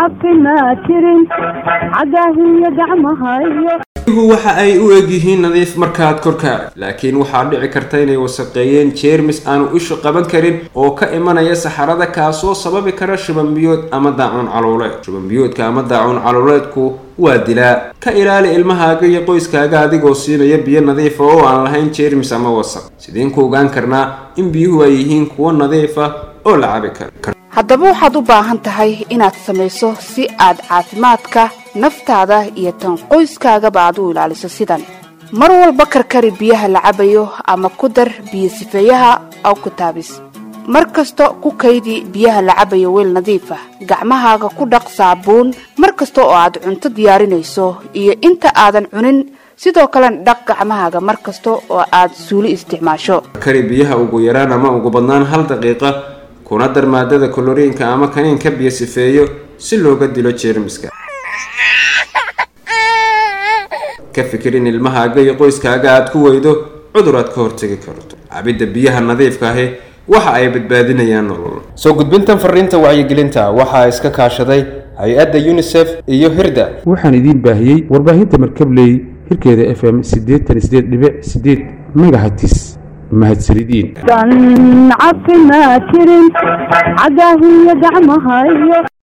caafimaad jirin cagahiyo gacmahayo waxa ay u egyihiin nadiif markaad korkaa laakiin waxaa dhici karta inay wasaqeeyeen jeermis aanu isha qaban karin oo ka imanaya saxarada kaasoo sababi kara shuban biyood ama daacuun caloole shuban biyoodka ama daacuun caloleedku waa dilaa ka ilaali ilmahaaga iyo qoyskaaga adigoo siinaya biyo nadiif ah oo aan lahayn jeermis ama wasaq sideen ku ogaan karnaa in biyuhu ay yihiin kuwo nadiif ah oo la cabi karo haddaba waxaad u baahan tahay inaad samayso si aad caafimaadka naftaada iyo tan qoyskaagaba aad u ilaaliso sidan mar walba karkari biyaha la cabayo ama ku dar biyo sifeeyaha aw ku taabis mar kasta ku kaydi biyaha la cabayo weel nadiif ah gacmahaaga ku dhaq saabuun mar kasta oo aad cunto diyaarinayso iyo inta aadan cunin sidoo kale dhaq gacmahaaga mar kasta oo aad suuli isticmaasho kari biyaha ugu yaraan ama ugu badnaan 1 daqiiqo kuna dar maadada koloriinka ama kaniinka biyo sifeeyo si looga dilo jeermiska ka fikirin ilmahaaga iyo qoyskaaga aad ku weydo cudur aad ka hortagi karto cabida biyaha nadiifka ah waxa ay badbaadinayaan nolol soo gudbintan fariinta wacyigelinta waxa iska kaashaday hay'adda UNICEF iyo Hirda waxaan idin baahiyay warbaahinta markabley hirkeeda FM 88.8 megahertz mahadsanidin caafimaad jirin cagahiyo gacmahayo